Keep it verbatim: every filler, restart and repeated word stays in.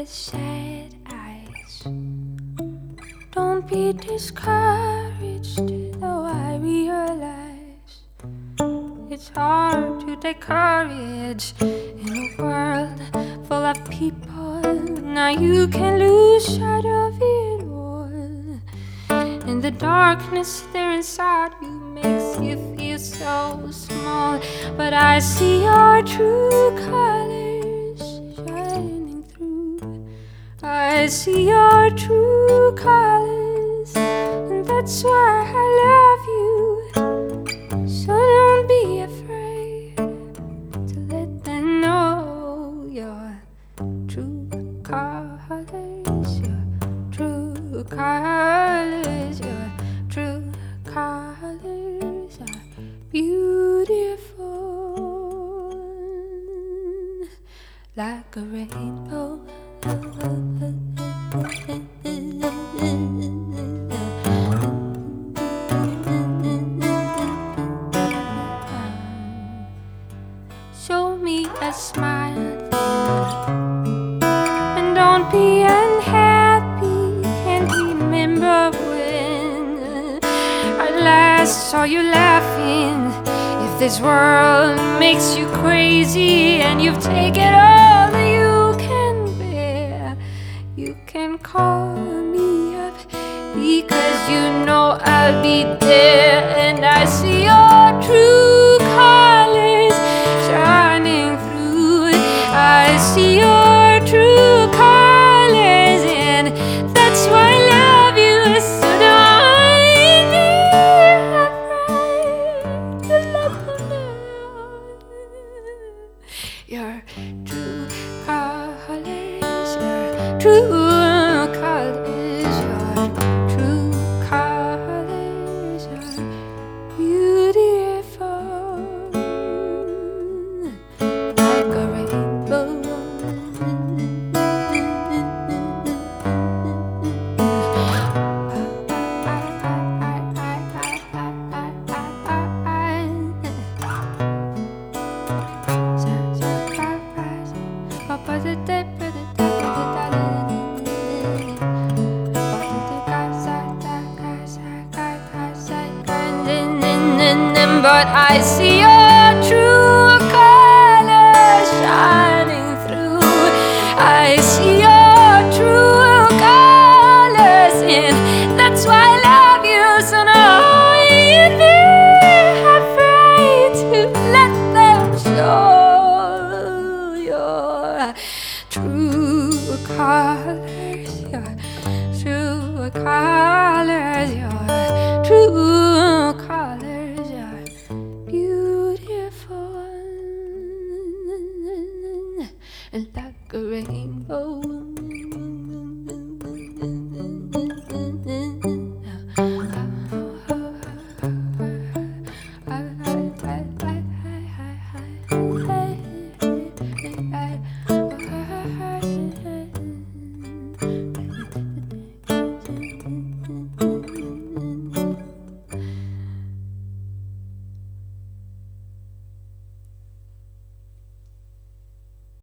sad eyes. Don't be discouraged, though I realize it's hard to take courage in a world full of people. Now you can lose sight of it all, and the darkness there inside you makes you feel so small. But I see your true colors shining through. I see your true colors, and that's why I love you. So don't be afraid to let them know your true colors, your true colors, your true colors are beautiful, like a rainbow. Show me a smile, and don't be unhappy. Can't remember when I last saw you laughing. If this world makes you crazy and you've taken all that you can bear, you can call me up, because you know I'll be there. And I see your true colors shining through. I see your true colors, and that's why I love you. So don't be afraid to let them know your true colors, your true colors, your true colors are beautiful, like a rainbow. But I see your true colors shining through. I see your true colors, and that's why I love you. So now you'd be afraid to let them show your true colors, your true colors.